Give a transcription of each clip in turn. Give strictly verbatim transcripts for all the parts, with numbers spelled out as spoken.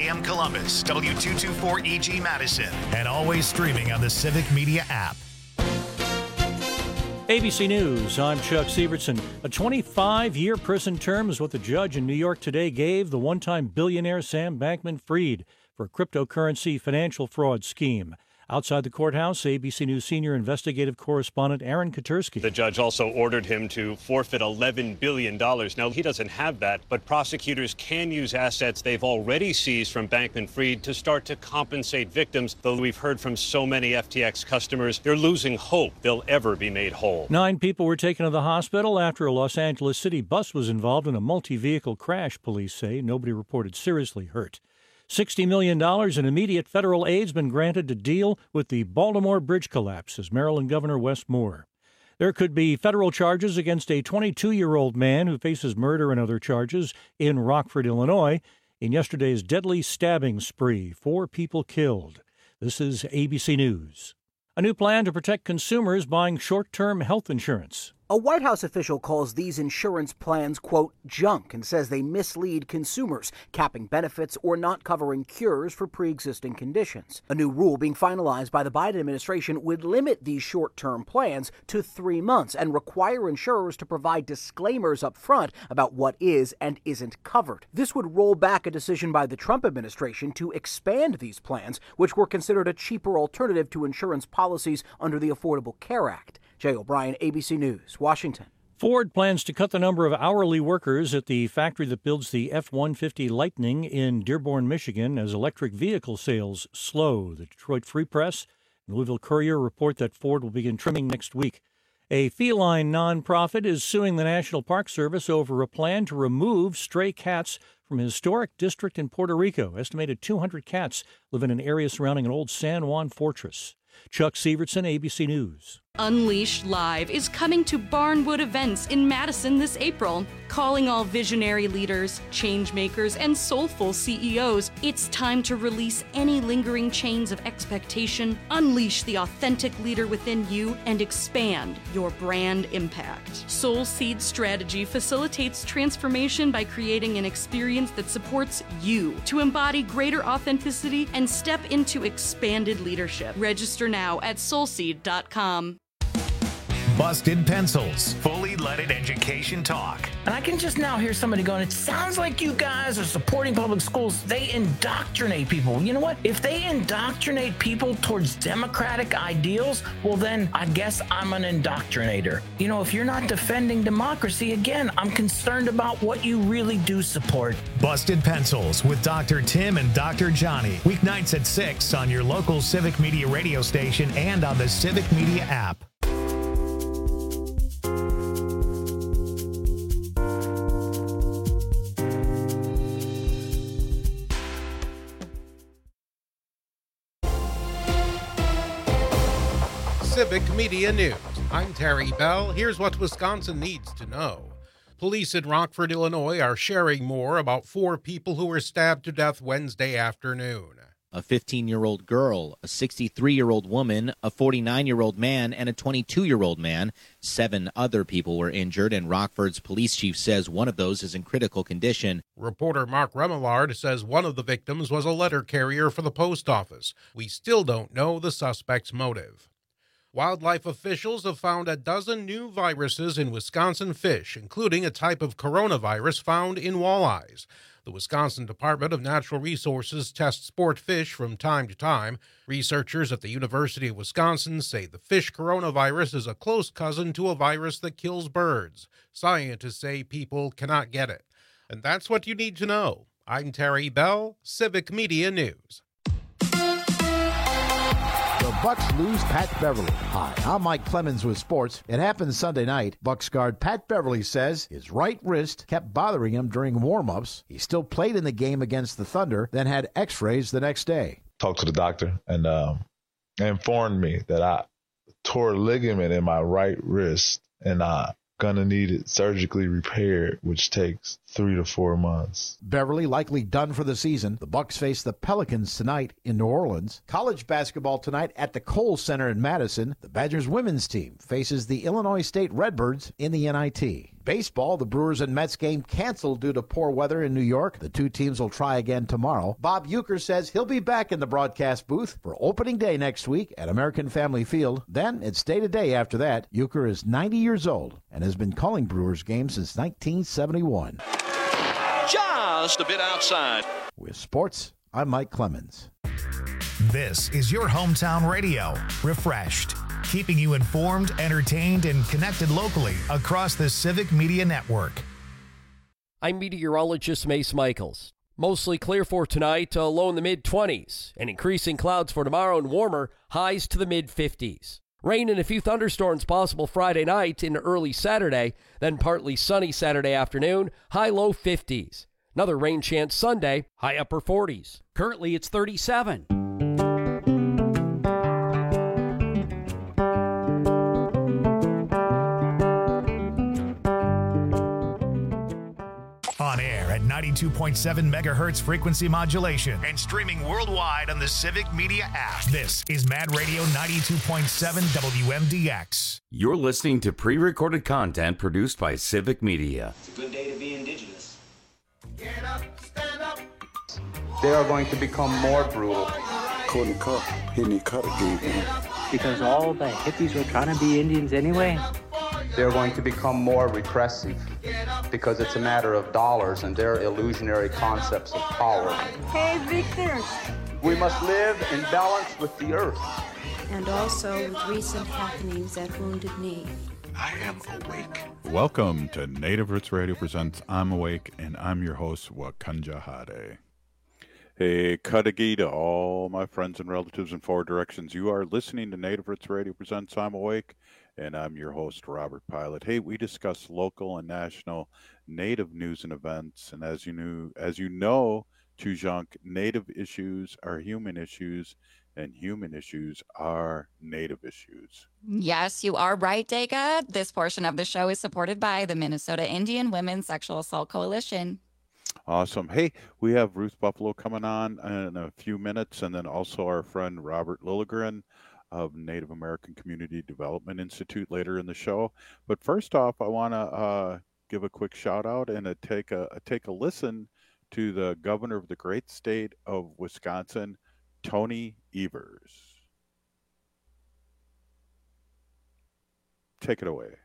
M Columbus, W two twenty-four E G Madison, and always streaming on the Civic Media app. A B C News, I'm Chuck Sievertson. A twenty-five-year prison term is what the judge in New York today gave the one-time billionaire Sam Bankman-Fried for a cryptocurrency financial fraud scheme. Outside the courthouse, A B C News senior investigative correspondent Aaron Katersky. The judge also ordered him to forfeit eleven billion dollars. Now, he doesn't have that, but prosecutors can use assets they've already seized from Bankman-Fried to start to compensate victims, though we've heard from so many F T X customers, they're losing hope they'll ever be made whole. Nine people were taken to the hospital after a Los Angeles City bus was involved in a multi-vehicle crash, police say. Nobody reported seriously hurt. sixty million dollars in immediate federal aid has been granted to deal with the Baltimore bridge collapse, says Maryland Governor Wes Moore. There could be federal charges against a twenty-two-year-old man who faces murder and other charges in Rockford, Illinois, in yesterday's deadly stabbing spree. Four people killed. This is A B C News. A new plan to protect consumers buying short-term health insurance. A White House official calls these insurance plans, quote, junk, and says they mislead consumers, capping benefits or not covering cures for pre-existing conditions. A new rule being finalized by the Biden administration would limit these short-term plans to three months and require insurers to provide disclaimers up front about what is and isn't covered. This would roll back a decision by the Trump administration to expand these plans, which were considered a cheaper alternative to insurance policies under the Affordable Care Act. Jay O'Brien, A B C News, Washington. Ford plans to cut the number of hourly workers at the factory that builds the F one fifty Lightning in Dearborn, Michigan, as electric vehicle sales slow. The Detroit Free Press and Louisville Courier report that Ford will begin trimming next week. A feline nonprofit is suing the National Park Service over a plan to remove stray cats from a historic district in Puerto Rico. Estimated two hundred cats live in an area surrounding an old San Juan fortress. Chuck Sievertson, A B C News. Unleashed Live is coming to Barnwood Events in Madison this April. Calling all visionary leaders, change makers, and soulful C E Os, it's time to release any lingering chains of expectation, unleash the authentic leader within you, and expand your brand impact. Soul Seed Strategy facilitates transformation by creating an experience that supports you to embody greater authenticity and step into expanded leadership. Register now at soul seed dot com. Busted Pencils, fully leaded education talk. And I can just now hear somebody going, it sounds like you guys are supporting public schools. They indoctrinate people. You know what? If they indoctrinate people towards democratic ideals, well, then I guess I'm an indoctrinator. You know, if you're not defending democracy, again, I'm concerned about what you really do support. Busted Pencils with Doctor Tim and Doctor Johnny. Weeknights at six on your local Civic Media radio station and on the Civic Media app. Civic Media News. I'm Terry Bell. Here's what Wisconsin needs to know. Police in Rockford, Illinois are sharing more about four people who were stabbed to death Wednesday afternoon. A fifteen-year-old girl, a sixty-three-year-old woman, a forty-nine-year-old man, and a twenty-two-year-old man. Seven other people were injured, and Rockford's police chief says one of those is in critical condition. Reporter Mark Remillard says one of the victims was a letter carrier for the post office. We still don't know the suspect's motive. Wildlife officials have found a dozen new viruses in Wisconsin fish, including a type of coronavirus found in walleyes. The Wisconsin Department of Natural Resources tests sport fish from time to time. Researchers at the University of Wisconsin say the fish coronavirus is a close cousin to a virus that kills birds. Scientists say people cannot get it. And that's what you need to know. I'm Terry Bell, Civic Media News. The Bucks lose Pat Beverly. Hi, I'm Mike Clemens with sports. It happened Sunday night. Bucks guard Pat Beverly says his right wrist kept bothering him during warm-ups. He still played in the game against the Thunder, then had x-rays the next day. Talked to the doctor and um, informed me that I tore a ligament in my right wrist and I gonna need it surgically repaired, which takes three to four months. Beverly likely done for the season. The Bucks face the Pelicans tonight in New Orleans. College basketball tonight at the Kohl Center in Madison. The Badgers women's team faces the Illinois State Redbirds in the N I T. Baseball, the Brewers and Mets game canceled due to poor weather in New York. The two teams will try again tomorrow. Bob Uecker says he'll be back in the broadcast booth for opening day next week at American Family Field. Then it's day-to-day after that. Uecker is ninety years old and has been calling Brewers games since nineteen seventy-one. Just a bit outside. With sports, I'm Mike Clemens. This is your hometown radio, Refreshed, keeping you informed, entertained, and connected locally across the Civic Media Network. I'm meteorologist Mace Michaels. Mostly clear for tonight, uh, low in the mid-twenties, and increasing clouds for tomorrow and warmer, highs to the mid-fifties. Rain and a few thunderstorms possible Friday night and early Saturday, then partly sunny Saturday afternoon, high-low fifties. Another rain chance Sunday, high upper forties. Currently, it's thirty-seven. On air at ninety-two point seven megahertz frequency modulation and streaming worldwide on the Civic Media app. This is Mad Radio ninety-two point seven W M D X. You're listening to pre-recorded content produced by Civic Media. It's a good day to be indigenous. Get up, stand up. They are going to become more brutal. Couldn't cut, he didn't cut again. Because all the hippies were trying to be Indians anyway. They're going to become more repressive because it's a matter of dollars and their illusionary concepts of power. Hey, Victor. We must live in balance with the earth. And also with recent happenings at Wounded Knee. I am awake. Welcome to Native Roots Radio presents I'm Awake, and I'm your host, Wakanja Hade. Hey, Kadagi to all my friends and relatives in four directions. You are listening to Native Roots Radio presents I'm Awake, and I'm your host, Robert Pilot. Hey, we discuss local and national Native news and events, and as you knew, as you know, Chujunk, Native issues are human issues, and human issues are Native issues. Yes, you are right, Dega. This portion of the show is supported by the Minnesota Indian Women's Sexual Assault Coalition. Awesome. Hey, we have Ruth Buffalo coming on in a few minutes, and then also our friend Robert Lilligren of Native American Community Development Institute later in the show. But first off, I want to uh, give a quick shout out and a take a, a take a listen to the governor of the great state of Wisconsin, Tony Evers. Take it away.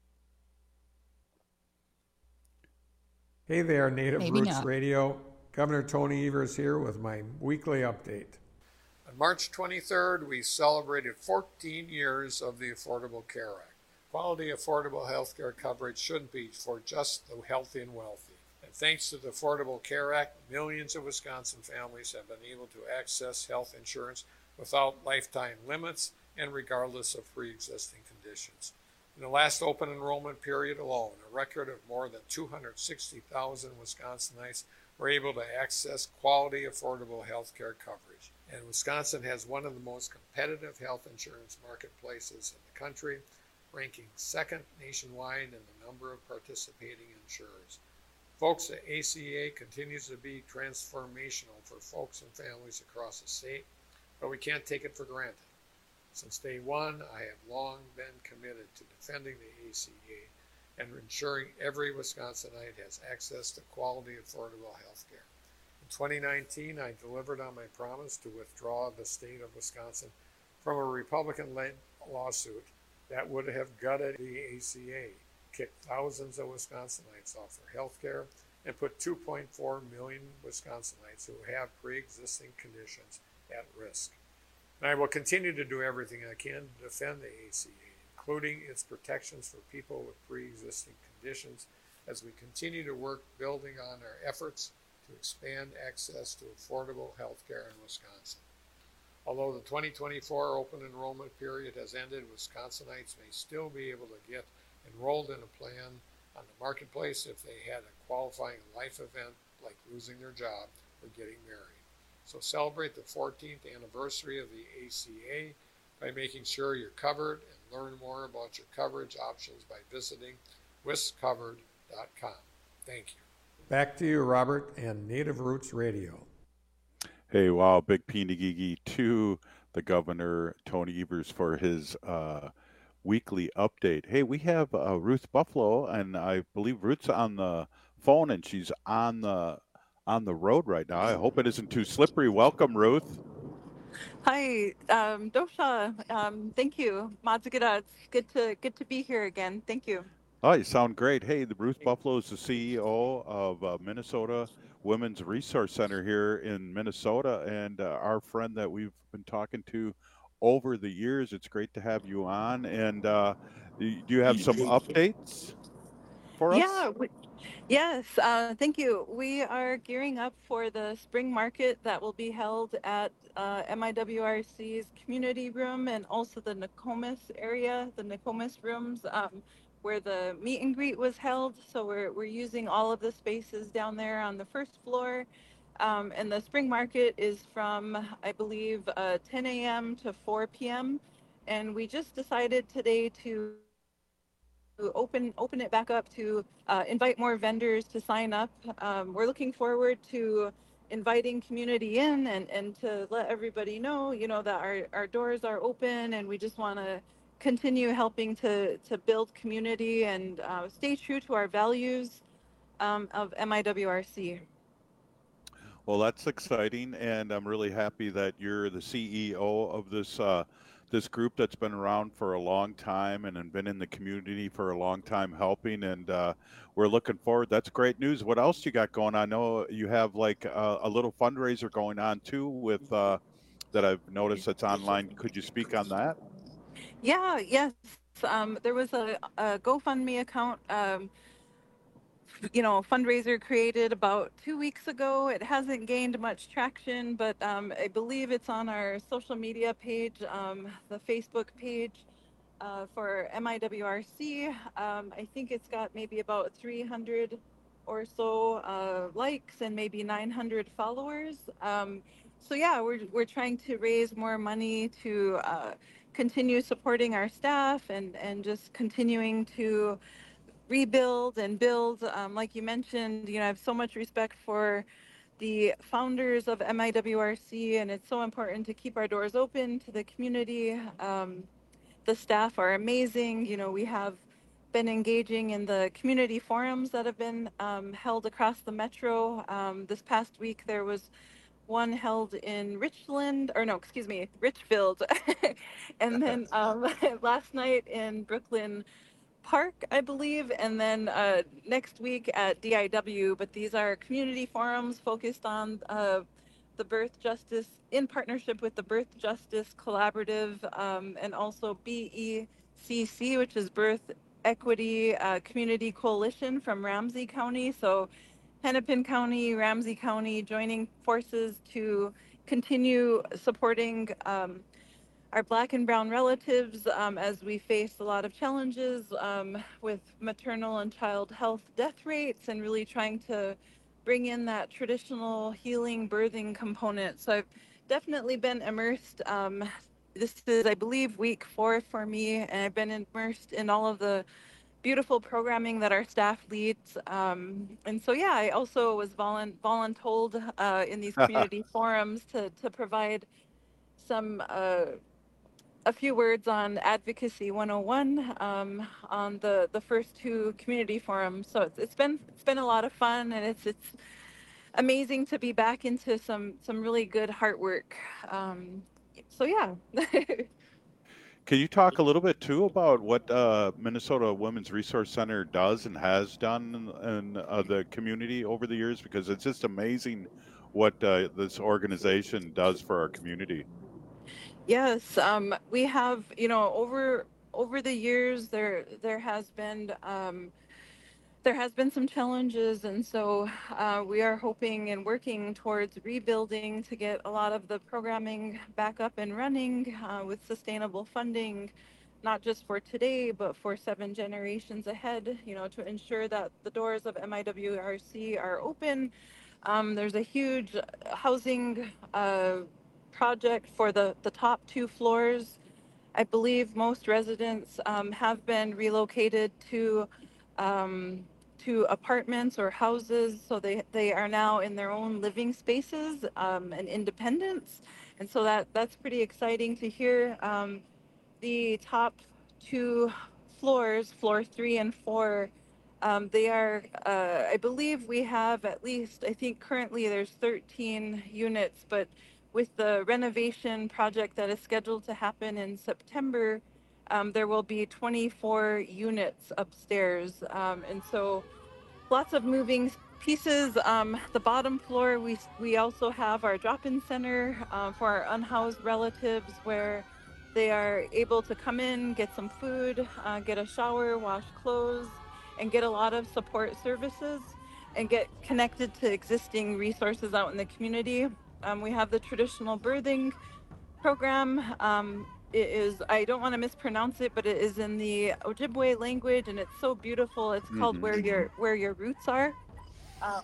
Hey there, Native Maybe Roots not. Radio. Governor Tony Evers here with my weekly update. On March twenty-third, we celebrated fourteen years of the Affordable Care Act. Quality, affordable health care coverage shouldn't be for just the healthy and wealthy. And thanks to the Affordable Care Act, millions of Wisconsin families have been able to access health insurance without lifetime limits and regardless of pre-existing conditions. In the last open enrollment period alone, a record of more than two hundred sixty thousand Wisconsinites were able to access quality, affordable health care coverage. And Wisconsin has one of the most competitive health insurance marketplaces in the country, ranking second nationwide in the number of participating insurers. Folks, the A C A continues to be transformational for folks and families across the state, but we can't take it for granted. Since day one, I have long been committed to defending the A C A and ensuring every Wisconsinite has access to quality, affordable health care. In twenty nineteen, I delivered on my promise to withdraw the state of Wisconsin from a Republican-led lawsuit that would have gutted the A C A, kicked thousands of Wisconsinites off their health care, and put two point four million Wisconsinites who have pre-existing conditions at risk. And I will continue to do everything I can to defend the A C A, including its protections for people with pre-existing conditions, as we continue to work building on our efforts to expand access to affordable health care in Wisconsin. Although the twenty twenty-four open enrollment period has ended, Wisconsinites may still be able to get enrolled in a plan on the marketplace if they had a qualifying life event like losing their job or getting married. So celebrate the fourteenth anniversary of the A C A by making sure you're covered, and learn more about your coverage options by visiting wiscovered dot com. Thank you. Back to you, Robert, and Native Roots Radio. Hey, wow, big Pinagigi to the governor, Tony Evers, for his uh, weekly update. Hey, we have uh, Ruth Buffalo, and I believe Ruth's on the phone, and she's on the on the road right now. I hope it isn't too slippery. Welcome, Ruth. Hi, um, Dosha. Um, thank you, Mazagada. It's good to good to be here again. Thank you. Oh, you sound great. Hey, the Ruth Buffalo is the C E O of uh, Minnesota Women's Resource Center here in Minnesota, and uh, our friend that we've been talking to over the years. It's great to have you on. And uh, do you have some updates for us? Yeah. We, yes. Uh, thank you. We are gearing up for the spring market that will be held at uh, M I W R C's community room and also the Nokomis area, the Nokomis rooms. Um, where the meet and greet was held. So we're, we're using all of the spaces down there on the first floor. Um, and the spring market is from, I believe, uh, ten a.m. to four p.m. And we just decided today to open open it back up to uh, invite more vendors to sign up. Um, we're looking forward to inviting community in and, and to let everybody know, you know, that our, our doors are open, and we just want to continue helping to, to build community and uh, stay true to our values um, of M I W R C. Well, that's exciting, and I'm really happy that you're the C E O of this uh, this group that's been around for a long time and, and been in the community for a long time helping, and uh, we're looking forward. That's great news. What else you got going on? I know you have like a, a little fundraiser going on too with uh, that I've noticed that's online. Could you speak on that? Yeah, yes. Um, there was a, a GoFundMe account, um, you know, fundraiser created about two weeks ago. It hasn't gained much traction, but um, I believe it's on our social media page, um, the Facebook page uh, for M I W R C. Um, I think it's got maybe about three hundred or so uh, likes and maybe nine hundred followers. Um, so yeah, we're, we're trying to raise more money to uh, continue supporting our staff and, and just continuing to rebuild and build. Um, like you mentioned, you know, I have so much respect for the founders of M I W R C, and it's so important to keep our doors open to the community. Um, the staff are amazing. You know, we have been engaging in the community forums that have been um, held across the metro. Um, this past week, there was one held in Richland, or no, excuse me, Richfield. And then um, last night in Brooklyn Park, I believe, and then uh, next week at D I W. But these are community forums focused on uh, the Birth Justice, in partnership with the Birth Justice Collaborative, um, and also B E C C, which is Birth Equity uh, Community Coalition from Ramsey County. So Hennepin County, Ramsey County joining forces to continue supporting um, our Black and Brown relatives um, as we face a lot of challenges um, with maternal and child health death rates, and really trying to bring in that traditional healing birthing component. So I've definitely been immersed. Um, this is, I believe, week four for me, and I've been immersed in all of the beautiful programming that our staff leads. Um, and so, yeah, I also was volun- voluntold uh, in these community forums to, to provide some, uh, a few words on Advocacy one oh one um, on the, the first two community forums. So it's, it's been it's been a lot of fun, and it's it's amazing to be back into some, some really good heart work. Um, so, yeah. Can you talk a little bit too about what uh, Minnesota Women's Resource Center does and has done in, in uh, the community over the years? Because it's just amazing what uh, this organization does for our community. Yes, um, we have, you know, over over the years there there has been um, there has been some challenges, and so uh, we are hoping and working towards rebuilding to get a lot of the programming back up and running uh, with sustainable funding, not just for today, but for seven generations ahead, you know, to ensure that the doors of M I W R C are open. Um, there's a huge housing uh, project for the, the top two floors. I believe most residents um, have been relocated to um, to apartments or houses, so they, they are now in their own living spaces um, and independence. And so that, that's pretty exciting to hear. Um, the top two floors, floor three and four. Um, they are, uh, I believe we have at least, I think currently there's thirteen units, but with the renovation project that is scheduled to happen in September, um, there will be twenty-four units upstairs. Um, and so lots of moving pieces. Um, the bottom floor, we, we also have our drop-in center uh, for our unhoused relatives, where they are able to come in, get some food, uh, get a shower, wash clothes, and get a lot of support services and get connected to existing resources out in the community. Um, we have the traditional birthing program. Um, it is, I don't want to mispronounce it, but it is in the Ojibwe language, and it's so beautiful. It's called Mm-hmm. Where Your Where Your Roots Are. Um,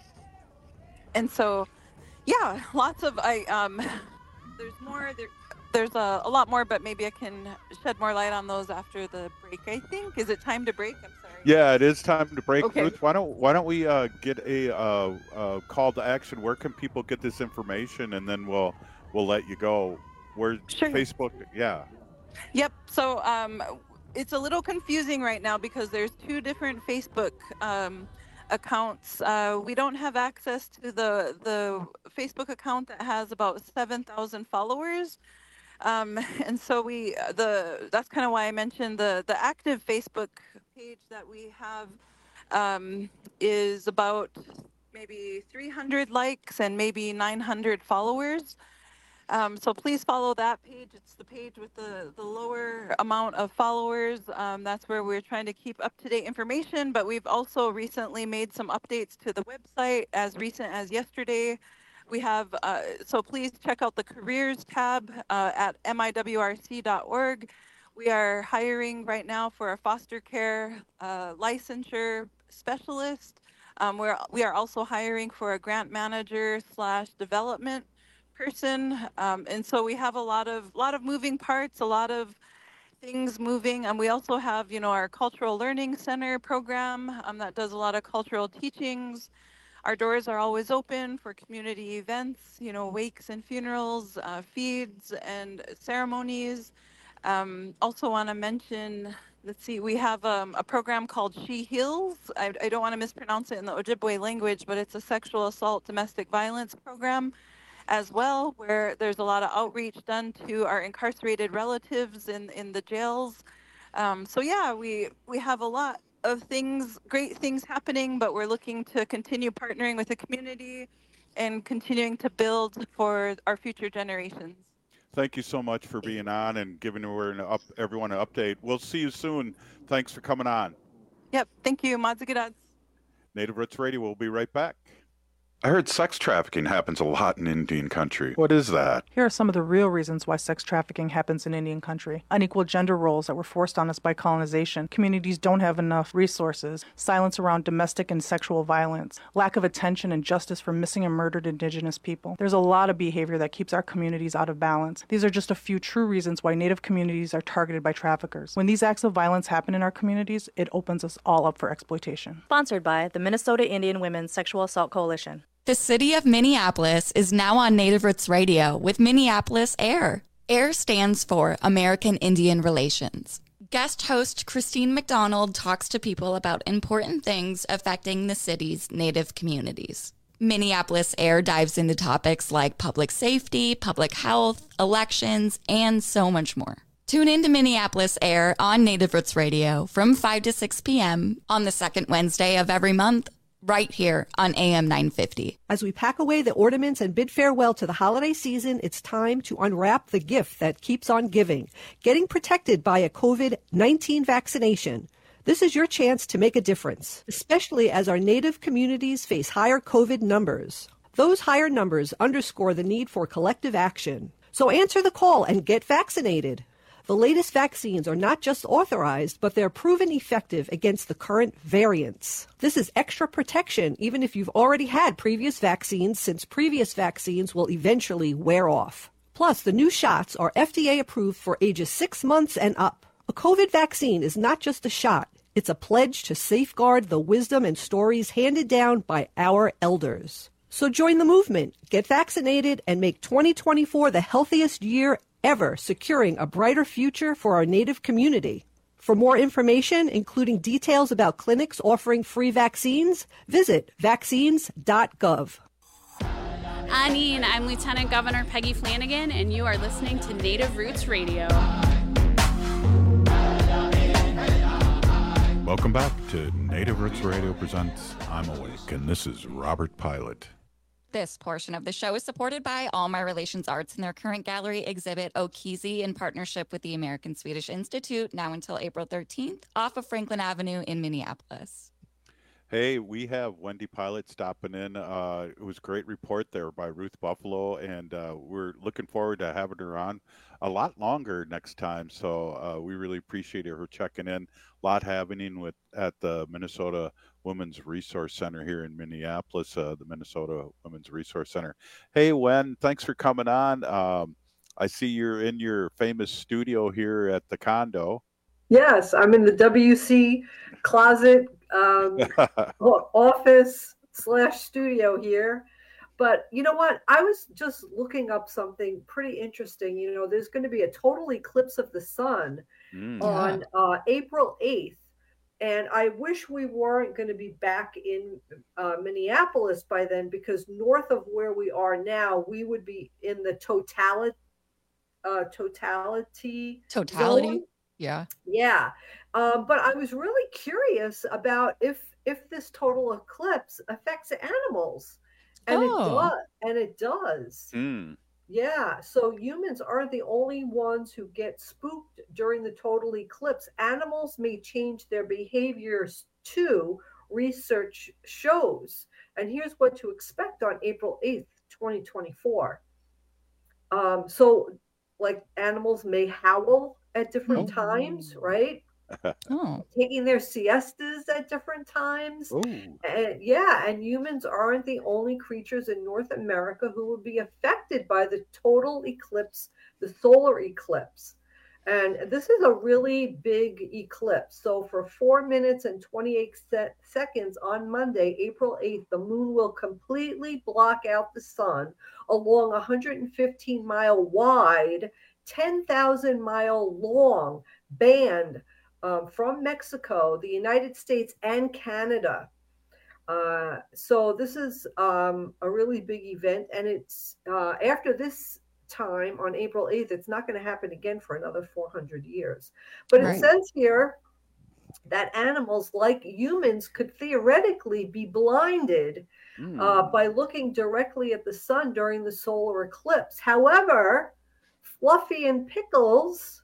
and so, yeah, lots of, I, um, there's more, there, there's a, a lot more, but maybe I can shed more light on those after the break, I think. Is it time to break? I'm sorry. Yeah, it is time to break. Okay. Ruth, why don't why don't we uh, get a uh, uh, call to action? Where can people get this information, and then we'll we'll let you go. Where Sure. Facebook? Yeah. Yep. So um, it's a little confusing right now because there's two different Facebook um, accounts. Uh, we don't have access to the the Facebook account that has about seven thousand followers. Um, and so we, the, that's kind of why I mentioned the, the active Facebook page that we have um, is about maybe three hundred likes and maybe nine hundred followers. Um, so please follow that page. It's the page with the, the lower amount of followers. Um, that's where we're trying to keep up-to-date information, but we've also recently made some updates to the website as recent as yesterday. We have, uh, so please check out the careers tab uh, at M I W R C dot org. We are hiring right now for a foster care uh, licensure specialist. Um, we're, we are also hiring for a grant manager slash development person. Um, and so we have a lot of, lot of moving parts, a lot of things moving. And we also have, you know, our Cultural Learning Center program um, that does a lot of cultural teachings. Our doors are always open for community events, you know, wakes and funerals, uh, feeds and ceremonies. Um, also want to mention, let's see, we have um, a program called She Heals. I, I don't want to mispronounce it in the Ojibwe language, but it's a sexual assault, domestic violence program as well, where there's a lot of outreach done to our incarcerated relatives in, in the jails. Um, so yeah, we, we have a lot of things, great things happening, but we're looking to continue partnering with the community and continuing to build for our future generations. Thank you so much for being on and giving an up, everyone an update. We'll see you soon. Thanks for coming on. Yep, thank you. Madzigadat. Native Roots Radio will be right back. I heard sex trafficking happens a lot in Indian country. What is that? Here are some of the real reasons why sex trafficking happens in Indian country. Unequal gender roles that were forced on us by colonization. Communities don't have enough resources. Silence around domestic and sexual violence. Lack of attention and justice for missing and murdered Indigenous people. There's a lot of behavior that keeps our communities out of balance. These are just a few true reasons why Native communities are targeted by traffickers. When these acts of violence happen in our communities, it opens us all up for exploitation. Sponsored by the Minnesota Indian Women's Sexual Assault Coalition. The city of Minneapolis is now on Native Roots Radio with Minneapolis AIR. AIR stands for American Indian Relations. Guest host Christine McDonald talks to people about important things affecting the city's Native communities. Minneapolis AIR dives into topics like public safety, public health, elections, and so much more. Tune in to Minneapolis AIR on Native Roots Radio from five to six p.m. on the second Wednesday of every month, right here on A M nine fifty. As we pack away the ornaments and bid farewell to the holiday season, it's time to unwrap the gift that keeps on giving, getting protected by a COVID nineteen vaccination. This is your chance to make a difference, especially as our Native communities face higher COVID numbers. Those higher numbers underscore the need for collective action. So answer the call and get vaccinated. The latest vaccines are not just authorized, but they're proven effective against the current variants. This is extra protection even if you've already had previous vaccines, since previous vaccines will eventually wear off. Plus, the new shots are F D A approved for ages six months and up. A COVID vaccine is not just a shot. It's a pledge to safeguard the wisdom and stories handed down by our elders. So join the movement, get vaccinated, and make twenty twenty-four the healthiest year ever, securing a brighter future for our Native community. For more information, including details about clinics offering free vaccines, visit vaccines dot gov. Anine, I'm Lieutenant Governor Peggy Flanagan, and you are listening to Native Roots Radio. Welcome back to Native Roots Radio presents I'm Awake, and this is Robert Pilot. This portion of the show is supported by All My Relations Arts and their current gallery exhibit Okizi in partnership with the American Swedish Institute, now until April thirteenth, off of Franklin Avenue in Minneapolis. Hey, we have Wendy Pilot stopping in. Uh, it was a great report there by Ruth Buffalo, and uh, we're looking forward to having her on a lot longer next time. So uh, we really appreciate her checking in. A lot happening with at the Minnesota Women's Resource Center here in Minneapolis, uh, the Minnesota Women's Resource Center. Hey, Wen, thanks for coming on. Um, I see you're in your famous studio here at the condo. Yes, I'm in the W C closet, um, office slash studio here. But you know what? I was just looking up something pretty interesting. You know, there's going to be a total eclipse of the sun mm, on yeah. uh, April eighth. And I wish we weren't going to be back in uh, Minneapolis by then, because north of where we are now, we would be in the totality, uh, totality, totality. Zone. Yeah. Yeah. Um, but I was really curious about if if this total eclipse affects animals. And oh. it does. And it does. Mm. Yeah. So humans aren't the only ones who get spooked during the total eclipse. Animals may change their behaviors too, research shows. And here's what to expect on April eighth, twenty twenty-four. Um, so like animals may howl at different oh. times, right? Oh. Taking their siestas at different times. Ooh. And yeah, and humans aren't the only creatures in North America who will be affected by the total eclipse, the solar eclipse. And this is a really big eclipse. So for four minutes and twenty-eight se- seconds on Monday, April eighth, the moon will completely block out the sun along a one hundred fifteen mile wide, ten thousand mile long band um, from Mexico, the United States, and Canada. Uh, so this is um, a really big event. And it's uh, after this time on April eighth, it's not going to happen again for another four hundred years. But right. It says here that animals like humans could theoretically be blinded mm. uh, by looking directly at the sun during the solar eclipse. However, Fluffy and Pickles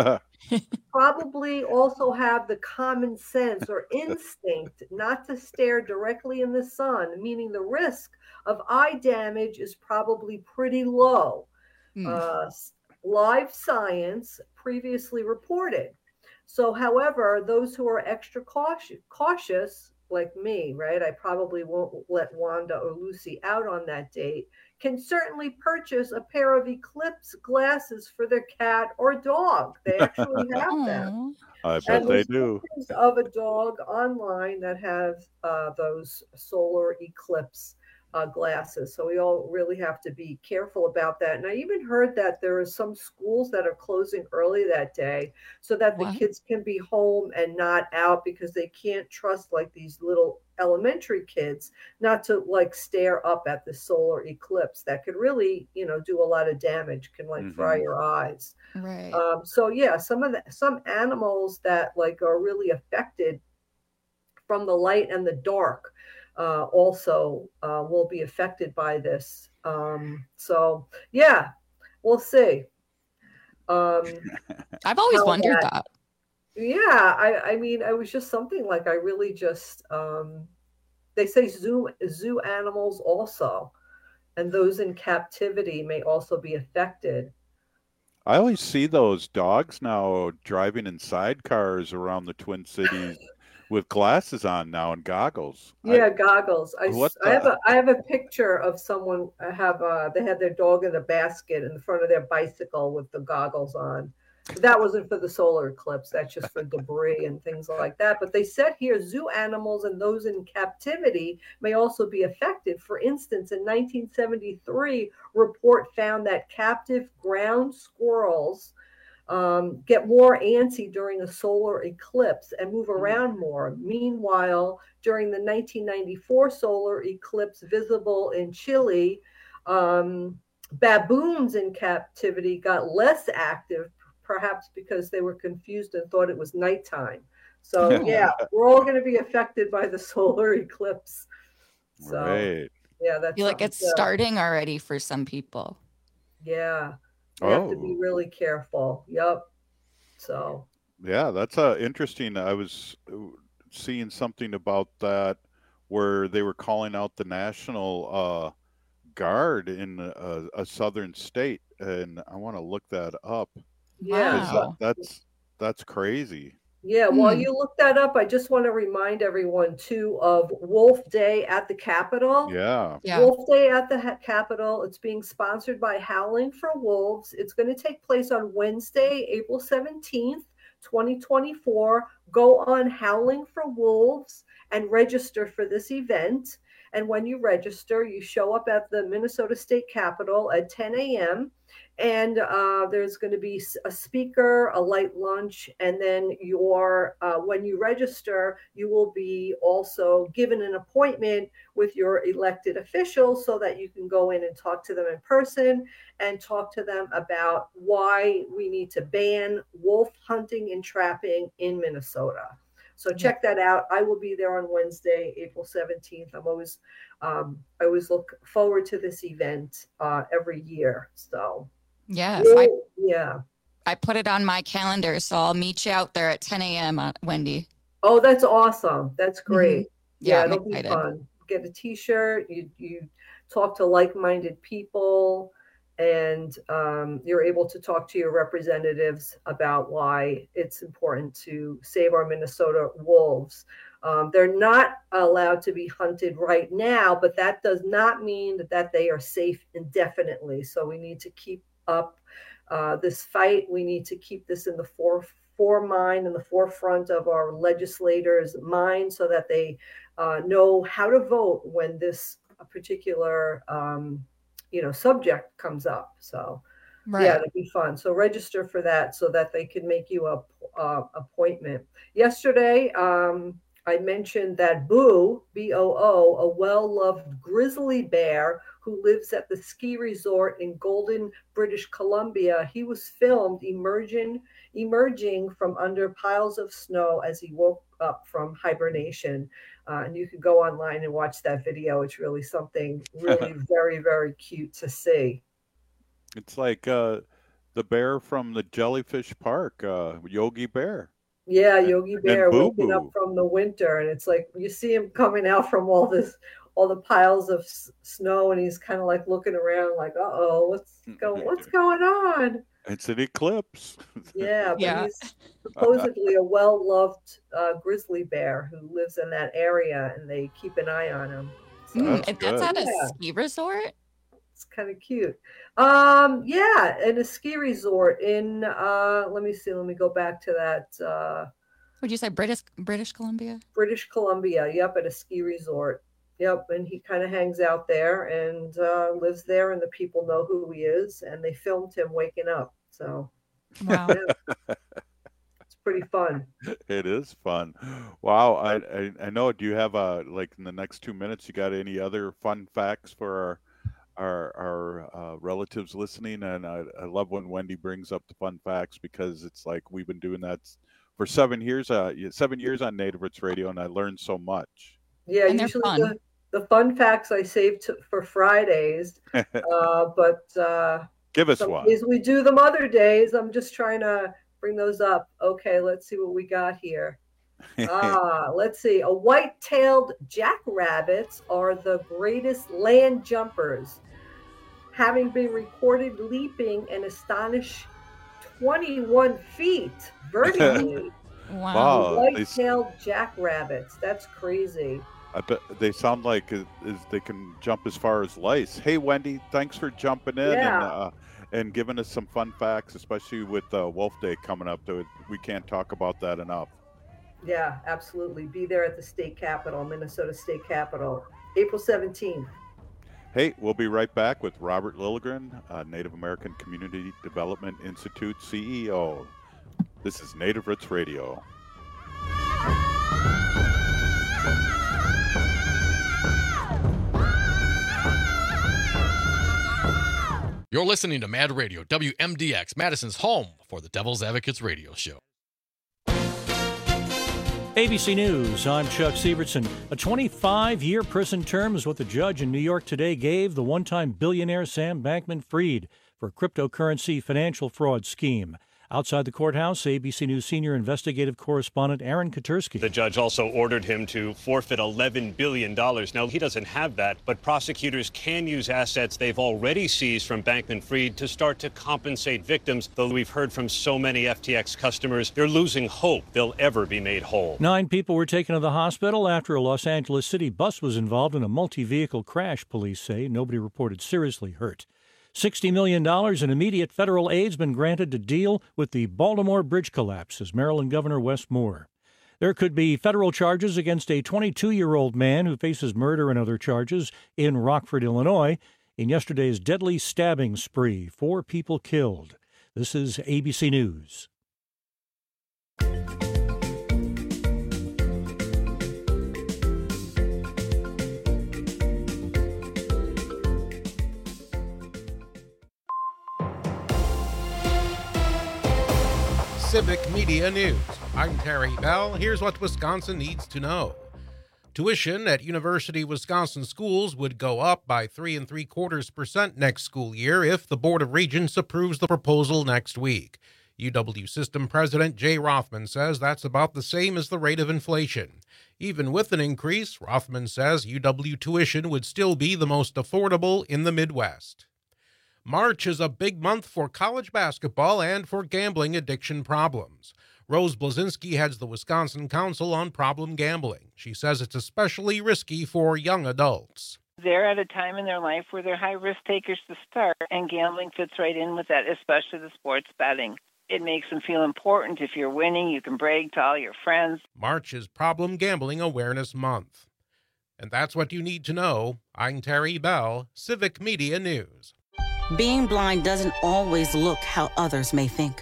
probably also have the common sense or instinct not to stare directly in the sun, meaning the risk of eye damage is probably pretty low. Mm. Uh, Live Science previously reported. So, however, those who are extra cautious, cautious, like me, right? I probably won't let Wanda or Lucy out on that date, can certainly purchase a pair of eclipse glasses for their cat or dog. They actually have them. I bet and they do. Of a dog online that have uh, those solar eclipse Uh, glasses. So we all really have to be careful about that. And I even heard that there are some schools that are closing early that day so that the what? kids can be home and not out, because they can't trust like these little elementary kids not to like stare up at the solar eclipse. That could really, you know, do a lot of damage, can like mm-hmm. fry your eyes. Right. Um, so yeah, some of the, some animals that like are really affected from the light and the dark Uh, also uh, will be affected by this. Um, so, yeah, we'll see. Um, I've always wondered that, that. Yeah, I, I mean, it was just something like I really just, um, they say zoo, zoo animals also, and those in captivity may also be affected. I always see those dogs now driving in sidecars around the Twin Cities. With glasses on now and goggles. Yeah, I, goggles. I, what I have a I have a picture of someone have uh they had their dog in a basket in front of their bicycle with the goggles on. That wasn't for the solar eclipse. That's just for debris and things like that. But they said here zoo animals and those in captivity may also be affected. For instance, in nineteen seventy-three, report found that captive ground squirrels um, get more antsy during a solar eclipse and move around more. Meanwhile, during the nineteen ninety-four solar eclipse visible in Chile, um, baboons in captivity got less active, perhaps because they were confused and thought it was nighttime. So yeah, we're all going to be affected by the solar eclipse. So Right. yeah, that's I feel like something it's to- starting already for some people. Yeah, you have to Oh. be really careful. Yep. So Yeah, that's uh, interesting. I was uh, seeing something about that where they were calling out the National uh, Guard in a, a southern state, and I want to look that up. 'cause yeah. that, that's that's crazy. Yeah, while Hmm. you look that up, I just want to remind everyone too of Wolf Day at the Capitol. Yeah. Yeah. Wolf Day at the ha- Capitol. It's being sponsored by Howling for Wolves. It's going to take place on Wednesday, April seventeenth, twenty twenty-four. Go on Howling for Wolves and register for this event. And when you register, you show up at the Minnesota State Capitol at ten a.m. And uh, there's going to be s- a speaker, a light lunch, and then your uh, when you register, you will be also given an appointment with your elected officials so that you can go in and talk to them in person and talk to them about why we need to ban wolf hunting and trapping in Minnesota. So check that out. I will be there on Wednesday, April seventeenth. I'm always, um, I always look forward to this event uh, every year. So Yes, I, Well, yeah. I put it on my calendar, so I'll meet you out there at ten a.m. uh, Wendy. Oh, that's awesome. That's great. Yeah, Yeah, I'm it'll be excited. fun. Get a T-shirt. You you talk to like-minded people, and um, you're able to talk to your representatives about why it's important to save our Minnesota wolves. Um, they're not allowed to be hunted right now, but that does not mean that, that they are safe indefinitely. So we need to keep up uh, this fight. We need to keep this in the fore, fore mind, in the forefront of our legislators' mind, so that they uh, know how to vote when this particular um, you know subject comes up. So Right. yeah, it'll be fun. So register for that so that they can make you a uh, appointment. Yesterday, um, I mentioned that Boo, B O O, a well-loved grizzly bear who lives at the ski resort in Golden, British Columbia. He was filmed emerging emerging from under piles of snow as he woke up from hibernation. Uh, and you can go online and watch that video. It's really something really very, very cute to see. It's like uh, the bear from the Jellyfish Park, uh, Yogi Bear. Yeah, Yogi And Bear Boo waking up Boo. from the winter, and it's like you see him coming out from all this, all the piles of s- snow, and he's kind of like looking around, like, "Uh oh, what's going, what's going on?" It's an eclipse. Yeah, but Yeah. he's supposedly a well-loved uh, grizzly bear who lives in that area, and they keep an eye on him. So Mm, That's and that's good. at a Yeah. ski resort? it's kind of cute. Um, yeah, in a ski resort in uh, let me see, let me go back to that. Uh, Would you say British British Columbia? British Columbia. Yep, at a ski resort. Yep, and he kind of hangs out there and uh, lives there, and the people know who he is, and they filmed him waking up. So Wow. yeah, it's pretty fun. It is fun. Wow. I, I I know. Do you have uh like in the next two minutes? You got any other fun facts for our our our uh, relatives listening? And I, I love when Wendy brings up the fun facts because it's like we've been doing that s- for seven years. Uh, yeah, seven years on Native Roots Radio, and I learned so much. Yeah, And they're usually fun. the the fun facts I save to, for Fridays, uh, but uh, Give us some one. days we do them. Other days, I'm just trying to bring those up. Okay, let's see what we got here. Ah, let's see. A white-tailed jackrabbits are the greatest land jumpers, having been recorded leaping an astonishing twenty-one feet vertically. Wow. Wow. They, s- White-tailed jackrabbits. That's crazy. I bet they sound like is, is they can jump as far as lice. Hey, Wendy, thanks for jumping in and Yeah. uh, and giving us some fun facts, especially with uh, Wolf Day coming up. Though we can't talk about that enough. Yeah, absolutely. Be there at the state capitol, Minnesota State Capitol, April seventeenth. Hey, we'll be right back with Robert Lilligren, uh, Native American Community Development Institute C E O. This is Native Roots Radio. You're listening to Mad Radio, W M D X, Madison's home for the Devil's Advocates radio show. A B C News, I'm Chuck Sievertson. A twenty-five-year prison term is what the judge in New York today gave the one-time billionaire Sam Bankman-Fried for a cryptocurrency financial fraud scheme. Outside the courthouse, A B C News senior investigative correspondent Aaron Katursky. The judge also ordered him to forfeit eleven billion dollars. Now, he doesn't have that, but prosecutors can use assets they've already seized from Bankman-Fried to start to compensate victims, though we've heard from so many F T X customers, they're losing hope they'll ever be made whole. Nine people were taken to the hospital after a Los Angeles City bus was involved in a multi-vehicle crash, police say. Nobody reported seriously hurt. sixty million dollars in immediate federal aid has been granted to deal with the Baltimore bridge collapse, says Maryland Governor Wes Moore. There could be federal charges against a twenty-two-year-old man who faces murder and other charges in Rockford, Illinois, in yesterday's deadly stabbing spree. Four people killed. This is A B C News. Civic Media News. I'm Terry Bell. Here's what Wisconsin needs to know. Tuition at University of Wisconsin schools would go up by three and three quarters percent next school year if the Board of Regents approves the proposal next week. U W System President Jay Rothman says that's about the same as the rate of inflation. Even with an increase, Rothman says U W tuition would still be the most affordable in the Midwest. March is a big month for college basketball and for gambling addiction problems. Rose Blazinski heads the Wisconsin Council on Problem Gambling. She says it's especially risky for young adults. They're at a time in their life where they're high risk takers to start, and gambling fits right in with that, especially the sports betting. It makes them feel important. If you're winning, you can brag to all your friends. March is Problem Gambling Awareness Month. And that's what you need to know. I'm Terry Bell, Civic Media News. Being blind doesn't always look how others may think.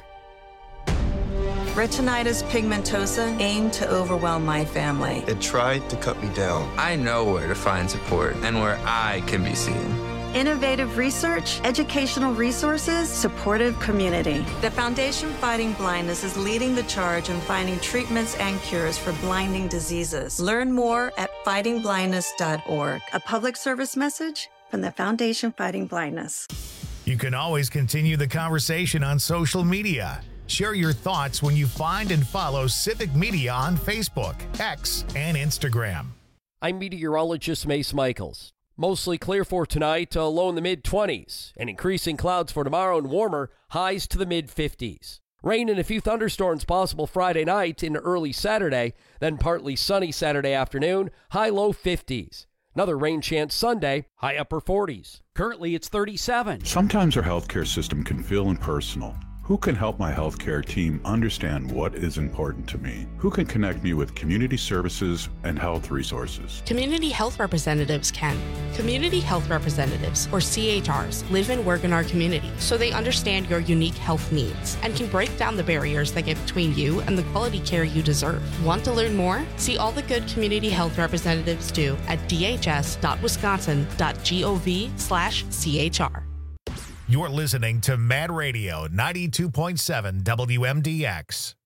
Retinitis pigmentosa aimed to overwhelm my family. It tried to cut me down. I know where to find support and where I can be seen. Innovative research, educational resources, supportive community. The Foundation Fighting Blindness is leading the charge in finding treatments and cures for blinding diseases. Learn more at fighting blindness dot org. A public service message from the Foundation Fighting Blindness. You can always continue the conversation on social media. Share your thoughts when you find and follow Civic Media on Facebook, X, and Instagram. I'm meteorologist Mace Michaels. Mostly clear for tonight, uh, low in the mid-twenties, and increasing clouds for tomorrow and warmer, highs to the mid-fifties. Rain and a few thunderstorms possible Friday night into early Saturday, then partly sunny Saturday afternoon, high low fifties. Another rain chance Sunday, high upper forties. Currently, it's thirty-seven. Sometimes our healthcare system can feel impersonal. Who can help my healthcare team understand what is important to me? Who can connect me with community services and health resources? Community health representatives can. Community health representatives, or C H Rs, live and work in our community, so they understand your unique health needs and can break down the barriers that get between you and the quality care you deserve. Want to learn more? See all the good community health representatives do at d h s dot wisconsin dot gov slash c h r. You're listening to Mad Radio ninety-two point seven W M D X.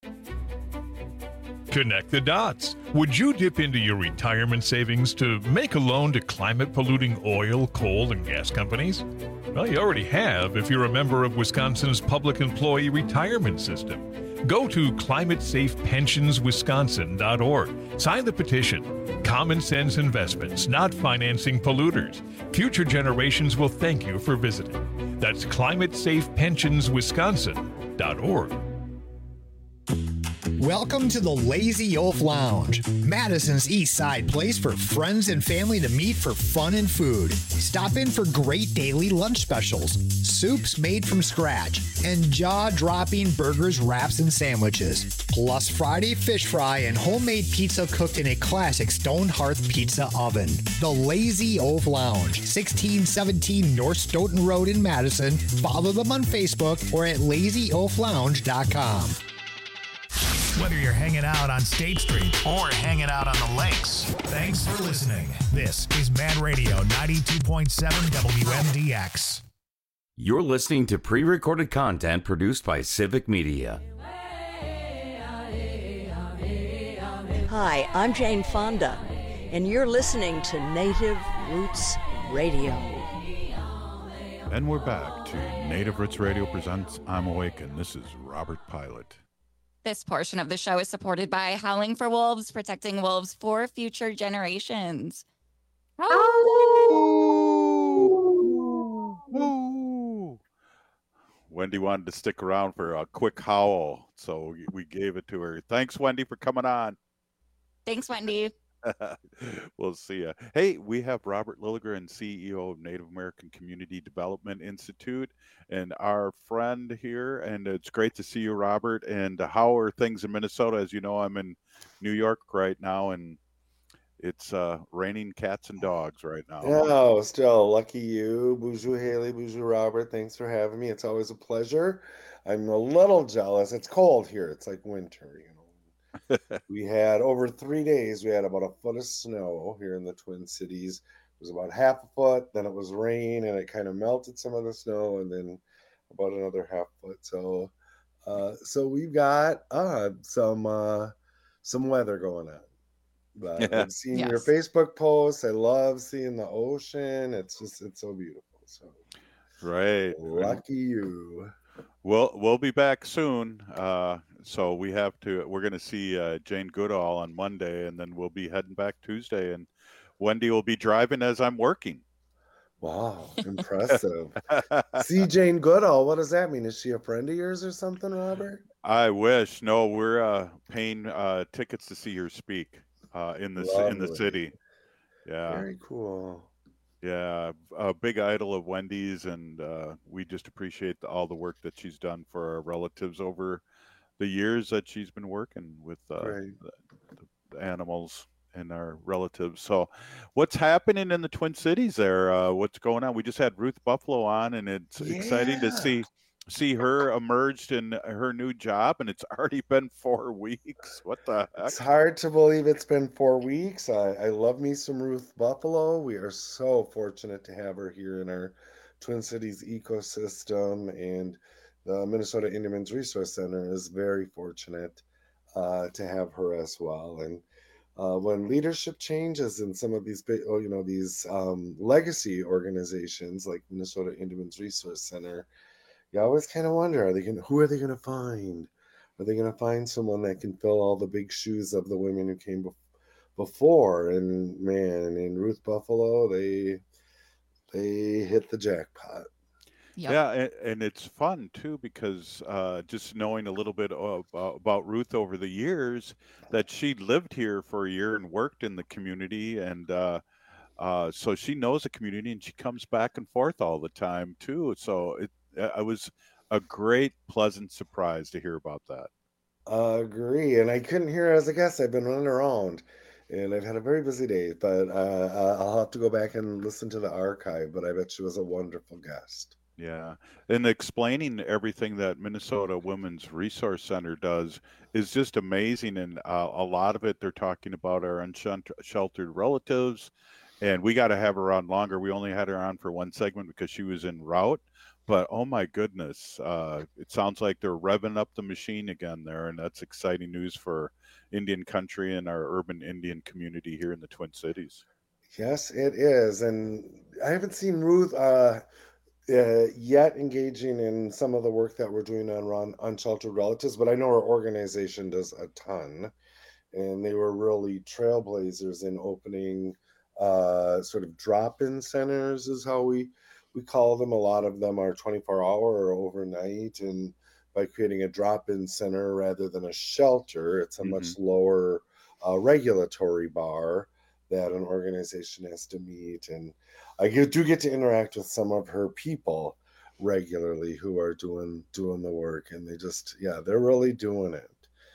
Connect the dots. Would you dip into your retirement savings to make a loan to climate-polluting oil, coal, and gas companies? Well, you already have if you're a member of Wisconsin's Public Employee Retirement System. Go to climate safe pensions wisconsin dot org. Sign the petition. Common sense investments, not financing polluters. Future generations will thank you for visiting. That's climate safe pensions wisconsin dot org. Welcome to the Lazy Oaf Lounge, Madison's East Side place for friends and family to meet for fun and food. Stop in for great daily lunch specials, soups made from scratch, and jaw-dropping burgers, wraps, and sandwiches. Plus Friday fish fry and homemade pizza cooked in a classic stone hearth pizza oven. The Lazy Oaf Lounge, sixteen seventeen North Stoughton Road in Madison. Follow them on Facebook or at lazy oaf lounge dot com. Whether you're hanging out on State Street or hanging out on the lakes, thanks for listening. This is Mad Radio ninety-two point seven W M D X. You're listening to pre-recorded content produced by Civic Media. Hi, I'm Jane Fonda, and you're listening to Native Roots Radio. And we're back to Native Roots Radio presents I'm Awake, and this is Robert Pilot. This portion of the show is supported by Howling for Wolves, protecting wolves for future generations. Oh! Woo! Wendy wanted to stick around for a quick howl, so we gave it to her. Thanks, Wendy, for coming on. Thanks, Wendy. We'll see you. Hey, we have Robert Lilligren, C E O of Native American Community Development Institute, and our friend here. And it's great to see you, Robert. And how are things in Minnesota? As you know, I'm in New York right now, and it's uh, raining cats and dogs right now. Oh, still lucky you, Bonjour Haley, Bonjour Robert. Thanks for having me. It's always a pleasure. I'm a little jealous. It's cold here. It's like winter, you know. We had over three days, we had about a foot of snow here in the Twin Cities. It was about half a foot, then it was rain, and it kind of melted some of the snow, and then about another half foot. So, uh, so we've got uh, some uh, some weather going on. But I've seen yes. your Facebook posts. I love seeing the ocean. It's just it's so beautiful. So, right, lucky you. We'll we'll be back soon. Uh, so we have to. We're going to see uh, Jane Goodall on Monday, and then we'll be heading back Tuesday. And Wendy will be driving as I'm working. Wow, impressive. See Jane Goodall. What does that mean? Is she a friend of yours or something, Robert? I wish. No, we're uh, paying uh, tickets to see her speak uh, in the Lovely. in the city. Yeah, very cool. Yeah, a big idol of Wendy's, and uh, we just appreciate the, all the work that she's done for our relatives over the years that she's been working with uh, right. the, the animals and our relatives. So what's happening in the Twin Cities there? Uh, what's going on? We just had Ruth Buffalo on, and it's yeah. exciting to see see her emerged in her new job, and it's already been four weeks. What the heck? It's hard to believe it's been four weeks. I, I love me some Ruth Buffalo. We are so fortunate to have her here in our Twin Cities ecosystem, and the Minnesota Indian Women's Resource Center is very fortunate uh, to have her as well. And uh, when leadership changes in some of these big, oh, you know, these um, legacy organizations like Minnesota Indian Women's Resource Center, you always kind of wonder, are they going who are they going to find? Are they going to find someone that can fill all the big shoes of the women who came be- before? And man, in Ruth Buffalo, they they hit the jackpot. Yep. Yeah, and, and it's fun too, because uh, just knowing a little bit of, uh, about Ruth over the years, that she lived here for a year and worked in the community, and uh, uh, so she knows the community, and she comes back and forth all the time too. So it. I was a great, pleasant surprise to hear about that. Uh, agree. And I couldn't hear her as a guest. I've been running around, and I've had a very busy day, but uh, I'll have to go back and listen to the archive, but I bet she was a wonderful guest. Yeah. And explaining everything that Minnesota Women's Resource Center does is just amazing. And uh, a lot of it, they're talking about our unsheltered relatives, and we got to have her on longer. We only had her on for one segment because she was en route. But, oh, my goodness, uh, it sounds like they're revving up the machine again there, and that's exciting news for Indian country and our urban Indian community here in the Twin Cities. Yes, it is. And I haven't seen Ruth uh, uh, yet engaging in some of the work that we're doing on unsheltered relatives, but I know our organization does a ton, and they were really trailblazers in opening uh, sort of drop-in centers is how we... We call them. A lot of them are twenty-four hour or overnight, and by creating a drop-in center rather than a shelter. It's a Mhm. much lower uh, regulatory bar that an organization has to meet. And I get, do get to interact with some of her people regularly who are doing doing the work, and they just, yeah, they're really doing it.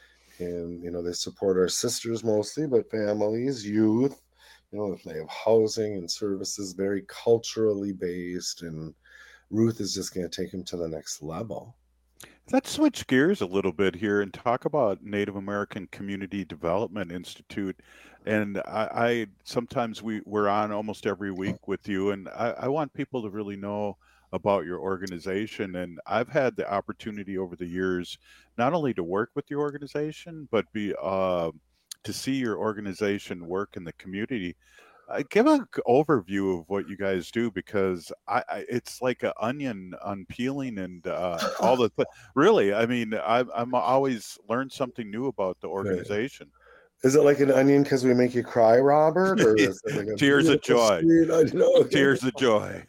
And, you know, they support our sisters mostly, but families, youth, you know, if they have housing and services, very culturally based. And Ruth is just going to take them to the next level. Let's switch gears a little bit here and talk about Native American Community Development Institute. And I, I sometimes we, we're on almost every week with you, and I, I want people to really know about your organization. And I've had the opportunity over the years not only to work with your organization, but be uh, to see your organization work in the community. Uh, give an overview of what you guys do, because I, I it's like an onion unpeeling, and uh, all the th- really. I mean, I, I'm always learn something new about the organization. Is it like an onion because we make you cry, Robert? Or is it like a Tears of joy. sweet onion? Okay. Tears of joy.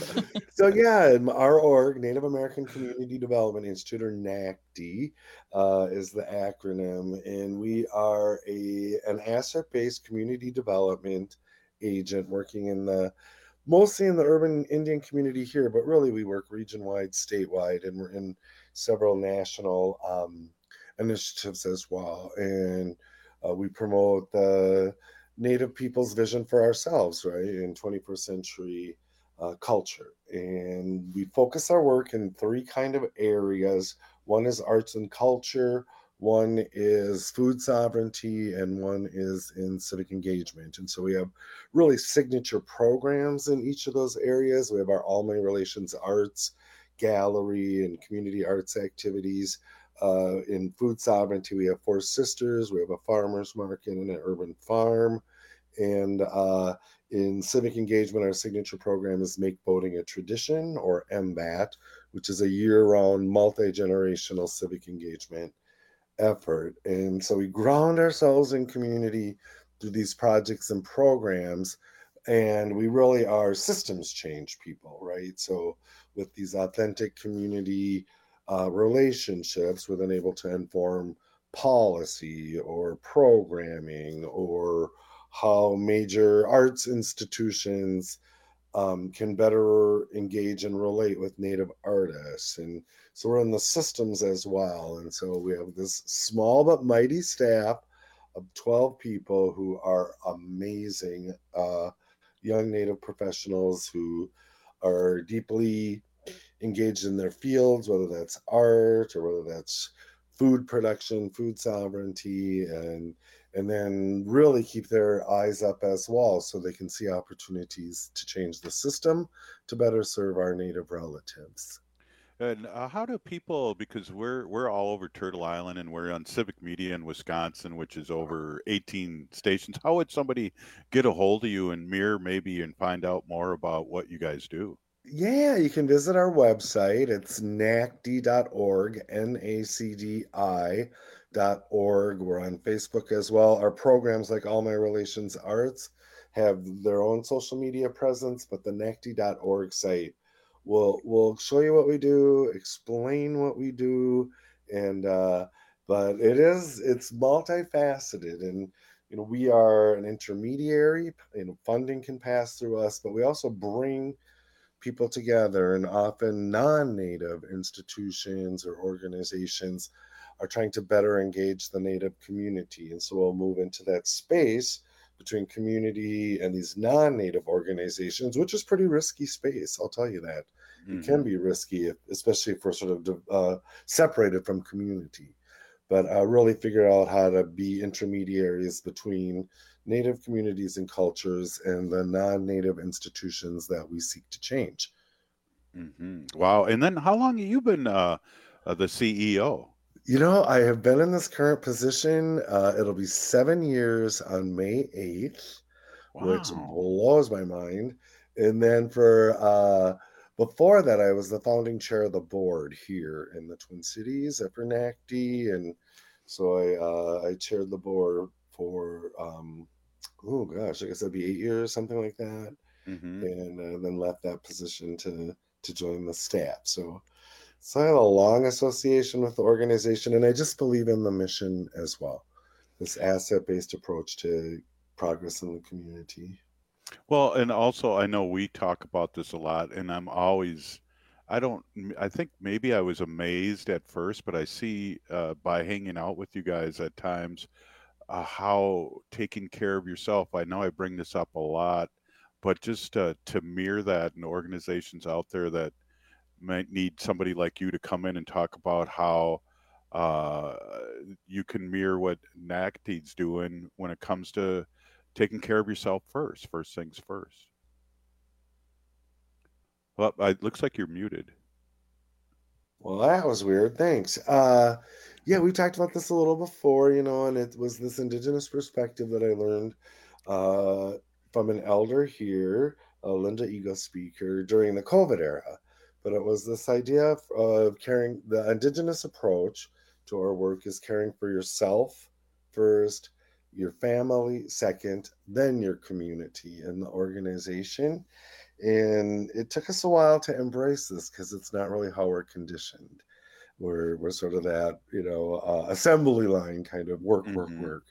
So yeah, our org, Native American Community Development Institute, or NACD, uh, is the acronym, and we are a an asset-based community development agent working in the mostly in the urban Indian community here, but really we work region-wide, statewide, and we're in several national um, initiatives as well. And uh, we promote the Native people's vision for ourselves, right, in twenty-first century uh, culture. And we focus our work in three kind of areas. One is arts and culture, one is food sovereignty, and one is in civic engagement. And so we have really signature programs in each of those areas. We have our All My Relations Arts Gallery and community arts activities. Uh, in food sovereignty, we have Four Sisters, we have a farmer's market and an urban farm. And uh, in civic engagement, our signature program is Make Boating a Tradition, or M B A T, which is a year-round, multi-generational civic engagement effort. And so we ground ourselves in community through these projects and programs, and we really are systems change people, right? So with these authentic community uh, relationships, we're then able to inform policy or programming, or how major arts institutions um, can better engage and relate with Native artists. And so we're in the systems as well. And so we have this small but mighty staff of twelve people who are amazing uh, young Native professionals who are deeply engaged in their fields, whether that's art or whether that's food production, food sovereignty, and and then really keep their eyes up as well so they can see opportunities to change the system to better serve our Native relatives. And uh, how do people, because we're we're all over Turtle Island and we're on Civic Media in Wisconsin, which is over eighteen stations. How would somebody get a hold of you and Mir maybe and find out more about what you guys do? Yeah, you can visit our website. It's N A C D dot org, N A C D I dot org. We're on Facebook as well. Our programs, like All My Relations Arts, have their own social media presence, but the N A C D dot org site will will show you what we do, explain what we do, and uh, but it is it's multifaceted, and you know we are an intermediary. You know, funding can pass through us, but we also bring people together, and often non-Native institutions or organizations are trying to better engage the Native community. And so we'll move into that space between community and these non-Native organizations, which is pretty risky space. I'll tell you that. Mm-hmm. It can be risky, if, especially if we're sort of uh, separated from community. But uh, really figure out how to be intermediaries between Native communities and cultures and the non-Native institutions that we seek to change. Mm-hmm. Wow. And then how long have you been uh, uh, the C E O? You know, I have been in this current position. Uh, it'll be seven years on May eighth, wow. Which blows my mind. And then for uh, before that, I was the founding chair of the board here in the Twin Cities at N A C D. And so I, uh, I chaired the board for, um, oh gosh, I guess that'd be eight years, something like that. Mm-hmm. And uh, then left that position to, to join the staff. So So I have a long association with the organization, and I just believe in the mission as well. This asset-based approach to progress in the community. Well, and also I know we talk about this a lot, and I'm always, I don't, I think maybe I was amazed at first, but I see uh, by hanging out with you guys at times uh, how taking care of yourself, I know I bring this up a lot, but just uh, to mirror that in organizations out there that might need somebody like you to come in and talk about how uh, you can mirror what N A C D's doing when it comes to taking care of yourself first, first things first. Well, it looks like you're muted. Well, that was weird. Thanks. Uh, yeah, we talked about this a little before, you know, and it was this Indigenous perspective that I learned uh, from an elder here, a Linda Eagle speaker, during the COVID era. But it was this idea of, of caring, the Indigenous approach to our work is caring for yourself first, your family second, then your community and the organization. And it took us a while to embrace this because it's not really how we're conditioned. We're, we're sort of that, you know, uh, assembly line kind of work, work, mm-hmm. work.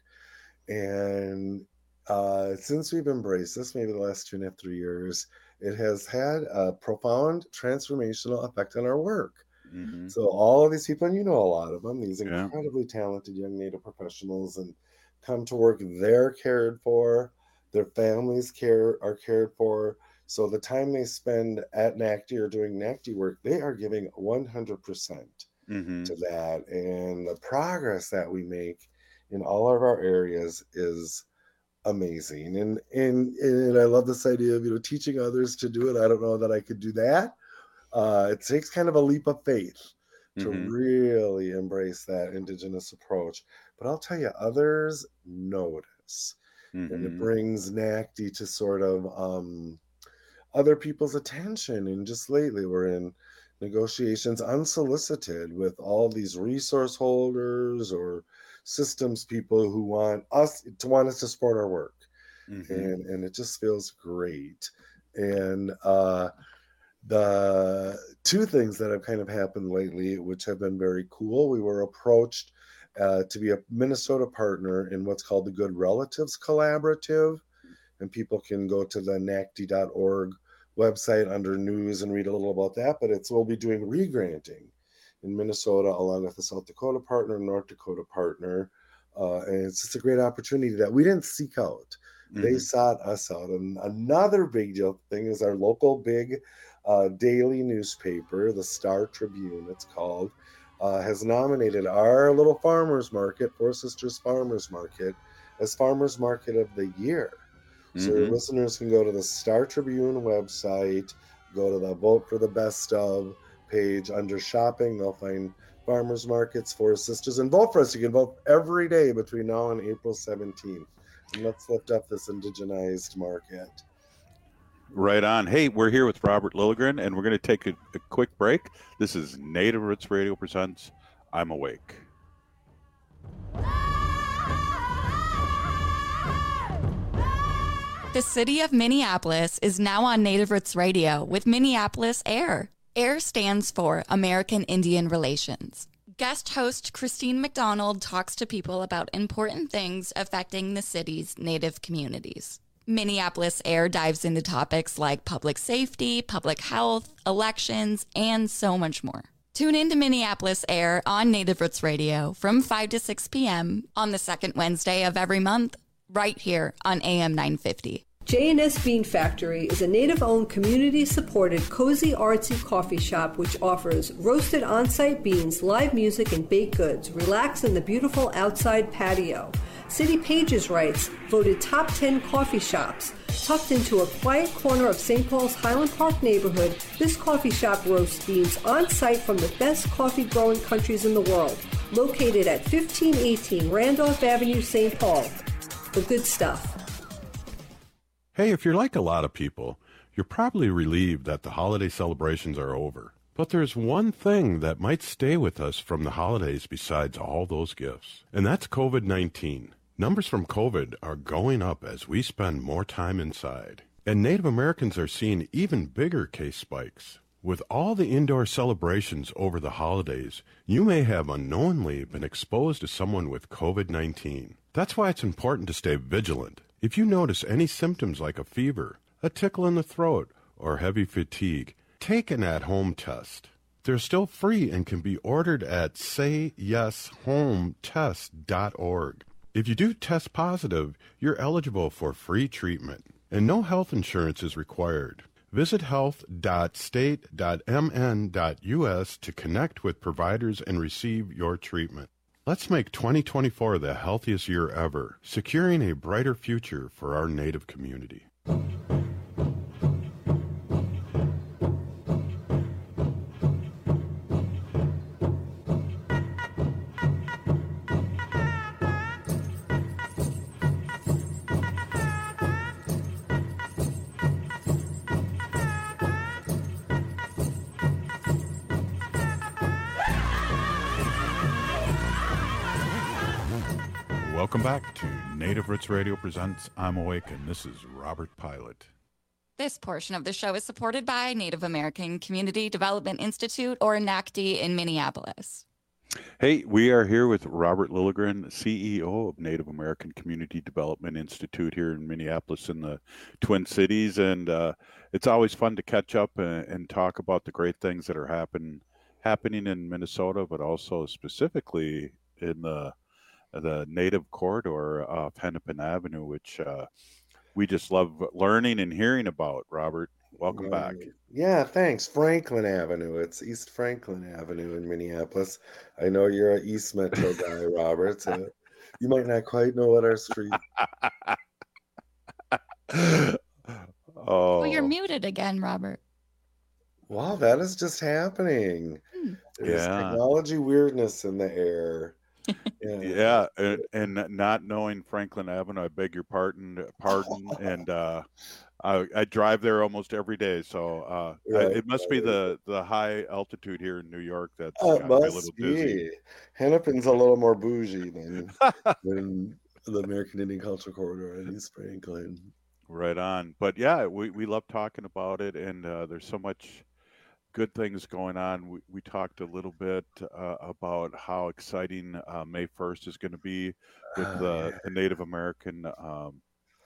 And uh, since we've embraced this, maybe the last two and a half, three years, it has had a profound transformational effect on our work. Mm-hmm. So all of these people, and you know a lot of them, these incredibly yeah. talented young Native professionals, and come to work, they're cared for, their families care are cared for. So the time they spend at N A C D or doing N A C D work, they are giving one hundred percent mm-hmm. to that. And the progress that we make in all of our areas is amazing. And, and and I love this idea of, you know, teaching others to do it. I don't know that I could do that. Uh, it takes kind of a leap of faith to mm-hmm. really embrace that Indigenous approach. But I'll tell you, others notice. Mm-hmm. And it brings N A C D to sort of um, other people's attention. And just lately, we're in negotiations unsolicited with all these resource holders or systems people who want us to want us to support our work. Mm-hmm. And, and it just feels great. And uh, the two things that have kind of happened lately, which have been very cool, we were approached uh, to be a Minnesota partner in what's called the Good Relatives Collaborative. And people can go to the N A C D dot org website under news and read a little about that. But it's we'll be doing regranting in Minnesota along with a South Dakota partner, North Dakota partner. Uh, and it's just a great opportunity that we didn't seek out. Mm-hmm. They sought us out. And another big deal thing is our local big uh, daily newspaper, the Star Tribune, it's called, uh, has nominated our little farmers market, Four Sisters Farmers Market, as Farmers Market of the Year. Mm-hmm. So your listeners can go to the Star Tribune website, go to the Vote for the Best Of page under shopping. They'll find farmers markets, Four Sisters, and vote for us. You can vote every day between now and April seventeenth. And let's lift up this indigenized market. Right on. Hey, we're here with Robert Lilligren, and we're going to take a, a quick break. This is Native Roots Radio presents I'm Awake. The city of Minneapolis is now on Native Roots Radio with Minneapolis Air. AIR stands for American Indian Relations. Guest host Christine McDonald talks to people about important things affecting the city's Native communities. Minneapolis Air dives into topics like public safety, public health, elections, and so much more. Tune in to Minneapolis Air on Native Roots Radio from five to six p.m. on the second Wednesday of every month, right here on A M nine fifty. J and S Bean Factory is a Native-owned, community-supported, cozy, artsy coffee shop which offers roasted on-site beans, live music, and baked goods. Relax in the beautiful outside patio. City Pages writes, voted top ten coffee shops. Tucked into a quiet corner of Saint Paul's Highland Park neighborhood, this coffee shop roasts beans on-site from the best coffee-growing countries in the world. Located at fifteen eighteen Randolph Avenue, Saint Paul. The good stuff. Hey, if you're like a lot of people, you're probably relieved that the holiday celebrations are over. But there's one thing that might stay with us from the holidays besides all those gifts, and that's COVID nineteen. Numbers from COVID are going up as we spend more time inside, and Native Americans are seeing even bigger case spikes. With all the indoor celebrations over the holidays, you may have unknowingly been exposed to someone with COVID nineteen. That's why it's important to stay vigilant. If you notice any symptoms like a fever, a tickle in the throat, or heavy fatigue, take an at-home test. They're still free and can be ordered at say yes home test dot org. If you do test positive, you're eligible for free treatment, and no health insurance is required. Visit health dot state dot m n dot u s to connect with providers and receive your treatment. Let's make twenty twenty-four the healthiest year ever, securing a brighter future for our Native community. Welcome back to Native Roots Radio presents I'm Awake, and this is Robert Pilot. This portion of the show is supported by Native American Community Development Institute, or N A C D, in Minneapolis. Hey, we are here with Robert Lilligren, C E O of Native American Community Development Institute here in Minneapolis in the Twin Cities. And uh, it's always fun to catch up and, and talk about the great things that are happen, happening in Minnesota, but also specifically in the the Native corridor of Hennepin Avenue, which uh, we just love learning and hearing about. Robert, welcome back. Yeah, thanks. Franklin Avenue. It's East Franklin Avenue in Minneapolis. I know you're an East Metro guy, Robert. So you might not quite know what our street. Oh, Well, you're muted again, Robert. Wow, that is just happening. Hmm. There's Yeah. technology weirdness in the air. Yeah. yeah, and, and not knowing Franklin Avenue, I beg your pardon, pardon, and uh, I, I drive there almost every day, so uh, I, Right, it must be right. the the high altitude here in New York that's Oh, it got me a must little dizzy. be. Hennepin's a little more bougie than than the American Indian Cultural Corridor in East Franklin. Right on. But yeah, we, we love talking about it, and uh, there's so much good things going on. We, we talked a little bit uh, about how exciting uh, May first is going to be with Oh, the, yeah. the Native American um,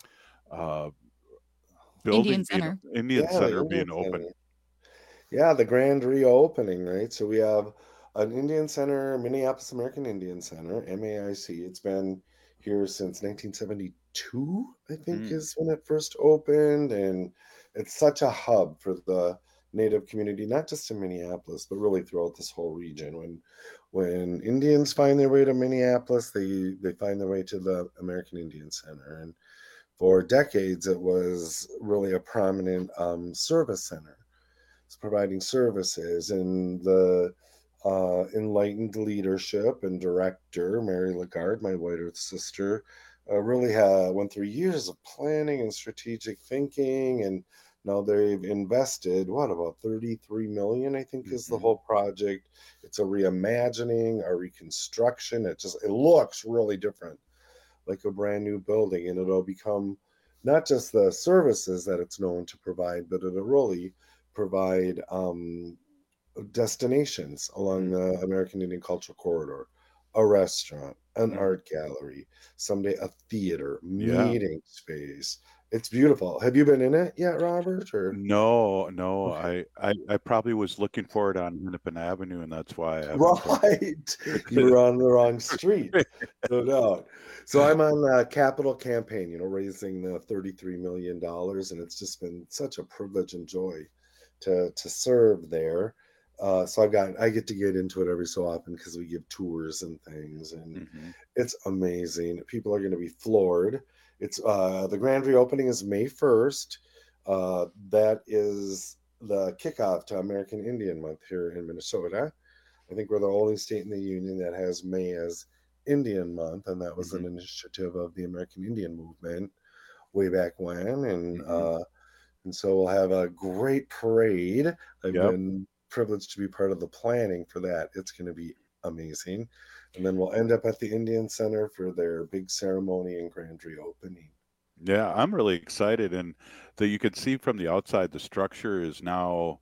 uh, building Indian being, Center. Indian Yeah, the Center being Indian open. Center. Yeah, the grand reopening, right? So we have an Indian Center, Minneapolis American Indian Center, M A I C. It's been here since nineteen seventy-two, I think, Mm. is when it first opened. And it's such a hub for the Native community, not just in Minneapolis, but really throughout this whole region. When when Indians find their way to Minneapolis, they they find their way to the American Indian Center. And for decades, it was really a prominent um, service center. It's providing services, and the uh, enlightened leadership and director, Mary Lagarde, my White Earth sister, uh, really ha- went through years of planning and strategic thinking, and now they've invested, what, about thirty-three million, I think, is the Mhm. whole project. It's a reimagining, a reconstruction. It just, it looks really different, like a brand new building, and it'll become not just the services that it's known to provide, but it'll really provide um, destinations along the American Indian Cultural Corridor, a restaurant, an Mhm. art gallery, someday a theater, Yeah. meeting space. It's beautiful. Have you been in it yet, Robert? Or No, no, okay. I, I I probably was looking for it on Hennepin Avenue, and that's why I haven't been. Right. You were on the wrong street. No doubt. So I'm on the capital campaign, you know, raising the thirty-three million dollars, and it's just been such a privilege and joy to to serve there. Uh, so I've got I get to get into it every so often because we give tours and things, and Mhm. it's amazing. People are going to be floored. It's uh, the grand reopening is May first. Uh, that is the kickoff to American Indian Month here in Minnesota. I think we're the only state in the union that has May as Indian Month, and that was Mhm. an initiative of the American Indian movement way back when. And Mhm. uh, and so we'll have a great parade. I've Yep. been privileged to be part of the planning for that. It's going to be amazing. And then we'll end up at the Indian Center for their big ceremony and grand reopening. Yeah, I'm really excited, and that you can see from the outside, the structure is now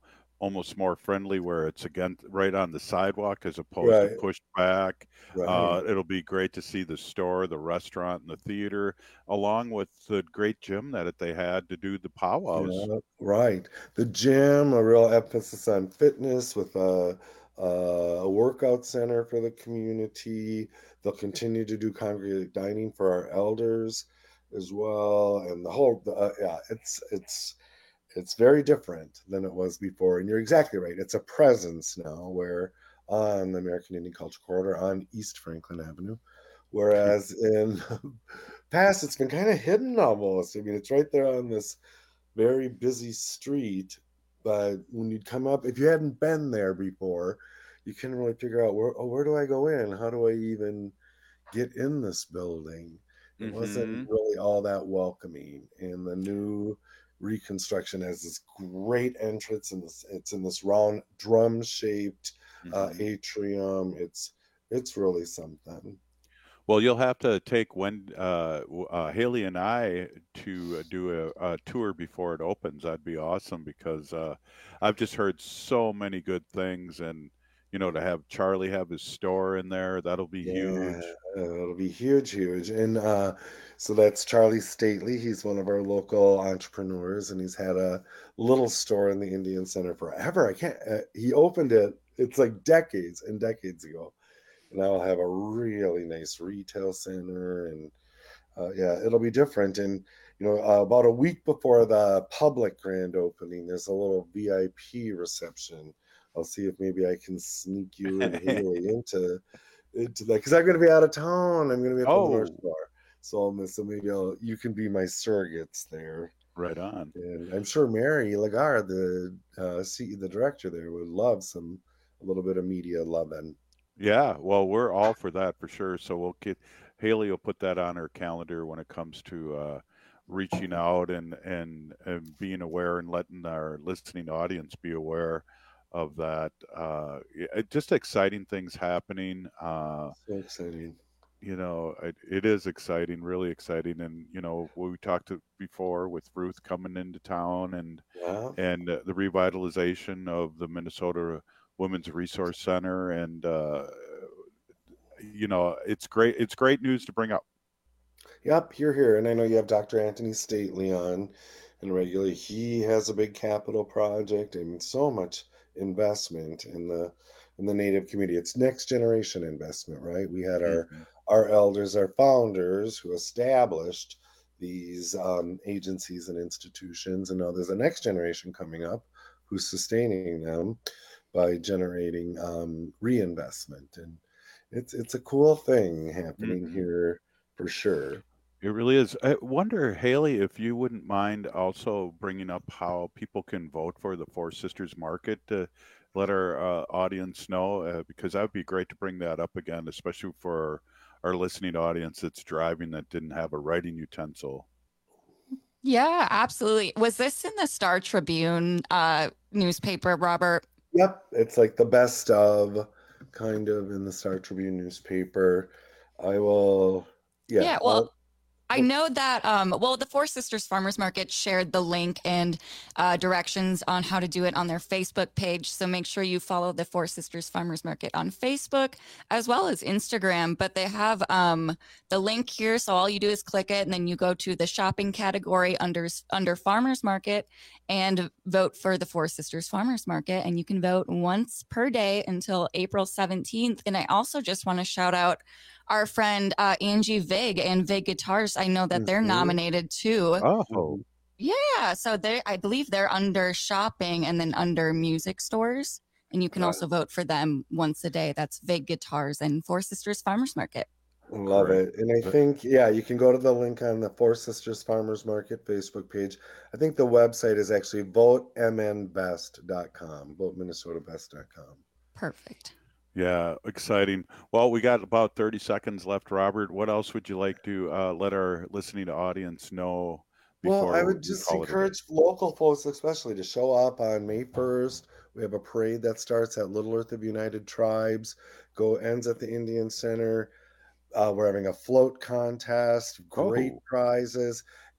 almost more friendly, where it's again right on the sidewalk as opposed Right. to pushed back. Right. Uh, it'll be great to see the store, the restaurant, and the theater, along with the great gym that they had to do the powwows. Yeah, right. The gym, a real emphasis on fitness with a, a workout center for the community. They'll continue to do congregate dining for our elders as well, and the whole uh, yeah, it's it's it's very different than it was before. And you're exactly right. It's a presence now, where on the American Indian Culture Corridor on East Franklin Avenue, whereas in past it's been kind of hidden almost. I mean, it's right there on this very busy street, but when you'd come up, if you hadn't been there before, you couldn't really figure out where, oh, where do I go in? How do I even get in this building? It Mm-hmm. wasn't really all that welcoming. And the new reconstruction has this great entrance, and this it's in this round drum shaped uh, Mm-hmm. atrium. It's it's really something. Well, you'll have to take when uh, w- uh, Haley and I to uh, do a, a tour before it opens. That'd be awesome, because uh, I've just heard so many good things, and you know, to have Charlie have his store in there, that'll be huge. Yeah, uh, it'll be huge, huge. And uh, so that's Charlie Stately. He's one of our local entrepreneurs, and he's had a little store in the Indian Center forever. I can't, uh, he opened it, it's like decades and decades ago. And now I'll have a really nice retail center, and uh, yeah, it'll be different. And, you know, uh, about a week before the public grand opening, there's a little V I P reception. I'll see if maybe I can sneak you and Haley into into that, because I'm going to be out of town. I'm going to be at the Oh, North Shore, so I'll miss. So maybe I'll, you can be my surrogates there. right on. And I'm sure Mary Lagarde, the uh, C, the director there, would love some a little bit of media loving. Yeah, well, we're all for that for sure. So we'll get Haley will put that on her calendar when it comes to uh, reaching out and, and and being aware and letting our listening audience be aware of that. Uh, yeah, just exciting things happening. Uh, So exciting. you know, it, it is exciting, really exciting. And you know, we talked to before with Ruth coming into town, and Yeah. and uh, the revitalization of the Minnesota Women's Resource Center, and uh, you know, it's great. It's great news to bring up. Yep, you're here. And I know you have Doctor Anthony Stately on, and regularly he has a big capital project. I mean, so much investment in the in the Native community. It's next generation investment, right? We had our Mhm. our elders, our founders, who established these um, agencies and institutions, and now there's a next generation coming up who's sustaining them by generating um, reinvestment. And it's it's a cool thing happening Mhm. here for sure. It really is. I wonder, Haley, if you wouldn't mind also bringing up how people can vote for the Four Sisters Market to let our uh, audience know, uh, because that would be great to bring that up again, especially for our listening audience that's driving that didn't have a writing utensil. Yeah, absolutely. Was this in the Star Tribune uh, newspaper, Robert? Yep, it's like the best of, kind of, in the Star Tribune newspaper. I will, yeah. Yeah, well, I'll- I know that, um, well, the Four Sisters Farmers Market shared the link and uh, directions on how to do it on their Facebook page. So make sure you follow the Four Sisters Farmers Market on Facebook as well as Instagram. But they have um, the link here. So all you do is click it, and then you go to the shopping category under, under Farmers Market and vote for the Four Sisters Farmers Market. And you can vote once per day until April seventeenth. And I also just want to shout out our friend uh, Angie Vig and Vig Guitars. I know that they're Mhm. nominated too. Oh, Yeah, so they, I believe they're under shopping and then under music stores, and you can Got also vote for them once a day. That's Vig Guitars and Four Sisters Farmers Market. Love great. it. And I think, yeah, you can go to the link on the Four Sisters Farmers Market Facebook page. I think the website is actually vote m n best dot com, vote minnesota best dot com. Perfect. Yeah, exciting. Well, we got about thirty seconds left, Robert. What else would you like to uh, let our listening audience know before Well, I we would just call it a day? encourage local folks, especially, to show up on May first. We have a parade that starts at Little Earth of United Tribes, go ends at the Indian Center. Uh, we're having a float contest, great Oh, prizes,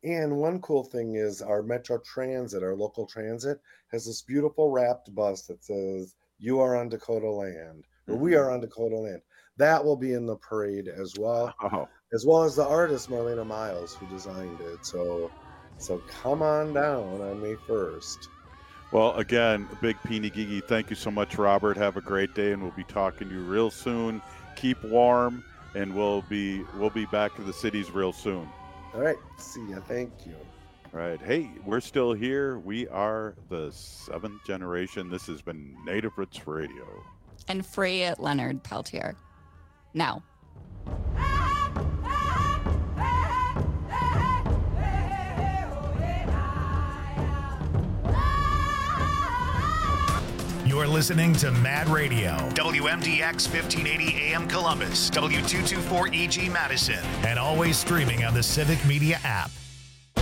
And one cool thing is our Metro Transit, our local transit, has this beautiful wrapped bus that says, "You are on Dakota land," or "We are on Dakota land." That will be in the parade as well, oh. as well as the artist Marlena Miles, who designed it. So, so come on down on May first. Well, again, Big Peeny Gigi, thank you so much, Robert. Have a great day, and we'll be talking to you real soon. Keep warm, and we'll be we'll be back to the cities real soon. All right. See ya. Thank you. All right. Hey, we're still here. We are the seventh generation. This has been Native Roots Radio. And free at Leonard Peltier. Now. You're listening to Mad Radio, W M D X fifteen eighty A M Columbus, W two twenty-four E G Madison, and always streaming on the Civic Media app.